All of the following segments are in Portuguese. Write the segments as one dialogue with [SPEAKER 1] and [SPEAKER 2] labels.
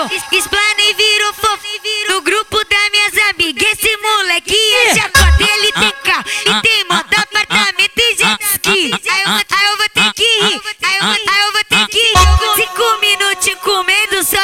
[SPEAKER 1] explana e virou fofo. No grupo das minhas amigas, esse moleque é chacota. Ele tem carro e tem moto, apartamento e jet ski. Aí eu vou ter que rir, aí eu vou ter que rir. 5 minutos comendo, só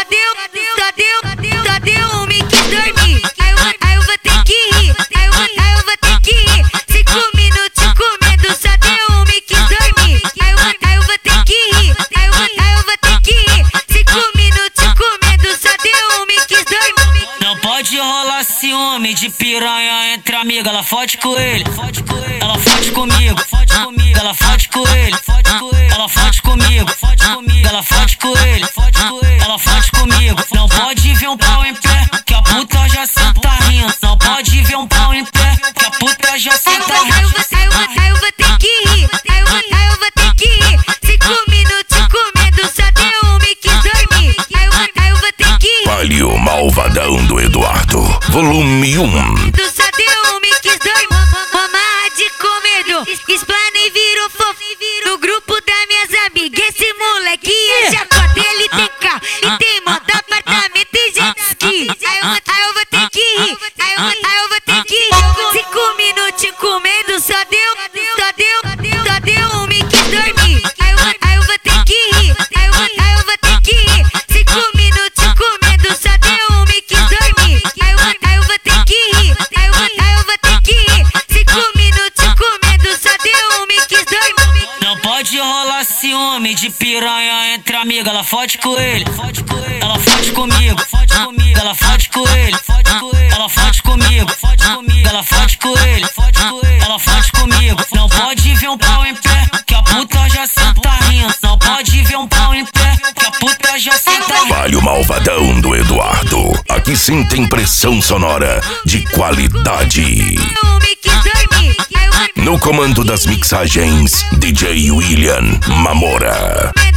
[SPEAKER 1] deu um me quis dormir. Aí eu vou ter que rir, aí eu vou ter que rir. 5 minutos comendo, só deu um me quis dormir. Aí eu vou ter que rir, aí eu vou ter que rir. 5 minutos comendo, só deu um me quis dormir.
[SPEAKER 2] Não pode rolar ciúme de piranha entre amiga. Ela fode com ele, ela fode comigo, ela fode com ele, ela fode comigo, ela fode com ele, ela fode comigo. Não pode ver um pau em pé, que a puta já senta rindo. Não pode ver um pau em pé, que a puta já senta rindo.
[SPEAKER 1] Aí eu vou ter que rir, aí eu vou ter que rir. 5 minutos comendo, só deu um me quis dormir. Aí eu vou ter que rir.
[SPEAKER 3] Vale o Malvadão do Eduardo, volume 1.
[SPEAKER 1] Só deu um me quis dormir. Mamar de comedo, explana e virou fofo. No grupo das minhas amigas, esse moleque é chacota. Ele tem carro e tem moto, apartamento e jet ski. Aí eu vou ter que rir, aí eu vou ter que rir. 5 minutos comendo, só deu um me quis dormir. Aí eu vou ter que rir, aí eu vou ter que rir. 5 minutos comendo, só deu um me quis dormir. Aí eu vou ter que rir, aí eu vou ter que rir. 5 minutos comendo, só deu um me quis dormir.
[SPEAKER 2] Não pode rolar ciúme de piranha entre amiga. Ela fode com ele, ela fode comigo, ela fode com ele, ela fode comigo, ela fode com ele, ela fode comigo. Não pode ver um pau em pé, que a puta já senta rindo. Não pode ver um pau em pé, que a puta já senta rindo.
[SPEAKER 3] Vale o Malvadão do Eduardo. Aqui sim tem pressão sonora de qualidade. No comando das mixagens, DJ William Mamora.